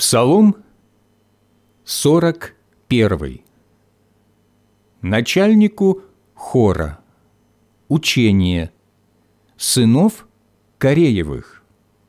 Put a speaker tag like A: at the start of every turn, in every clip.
A: Псалом 41. Начальнику хора. Учение сынов Кореевых.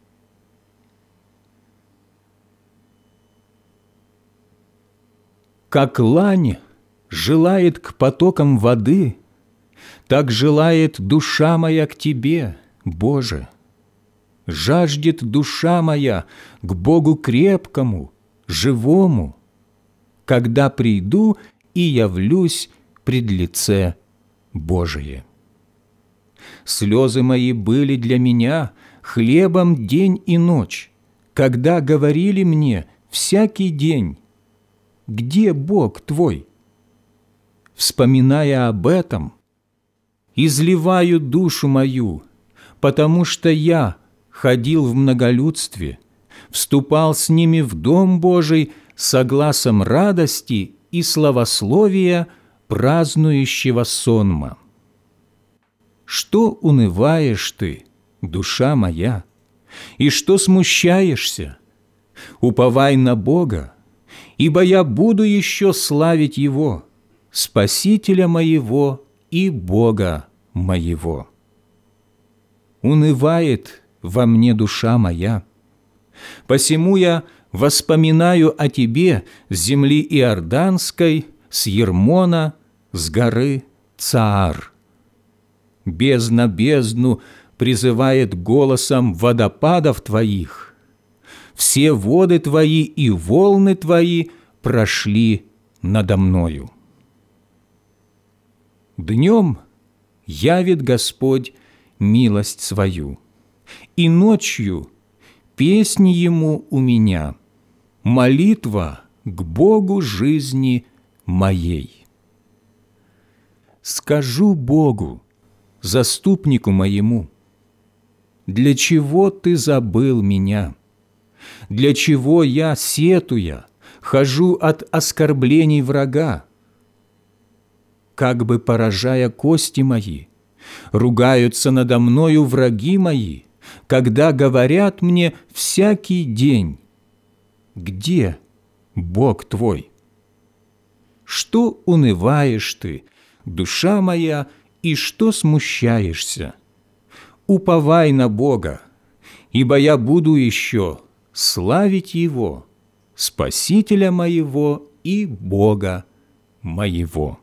A: Как лань желает к потокам воды, так желает душа моя к Тебе, Боже. Жаждет душа моя к Богу крепкому, живому, когда приду и явлюсь пред лице Божие. Слезы мои были для меня хлебом день и ночь, когда говорили мне всякий день: где Бог твой? Вспоминая об этом, изливаю душу мою, потому что я ходил в многолюдстве, вступал с ними в Дом Божий со гласом радости и славословия празднующего сонма. Что унываешь ты, душа моя, и что смущаешься? Уповай на Бога, ибо я буду еще славить Его, Спасителя моего и Бога моего. Унывает во мне душа моя, посему я воспоминаю о Тебе с земли Иорданской, с Ермона, с горы Цаар. Бездна бездну призывает голосом водопадов Твоих. Все воды Твои и волны Твои прошли надо мною. Днем явит Господь милость свою, и ночью песни Ему у меня, молитва к Богу жизни моей. Скажу Богу, заступнику моему: для чего Ты забыл меня? Для чего я, сетуя, хожу от оскорблений врага? Как бы поражая кости мои, ругаются надо мною враги мои, когда говорят мне всякий день: где Бог твой? Что унываешь ты, душа моя, и что смущаешься? Уповай на Бога, ибо я буду еще славить Его, Спасителя моего и Бога моего.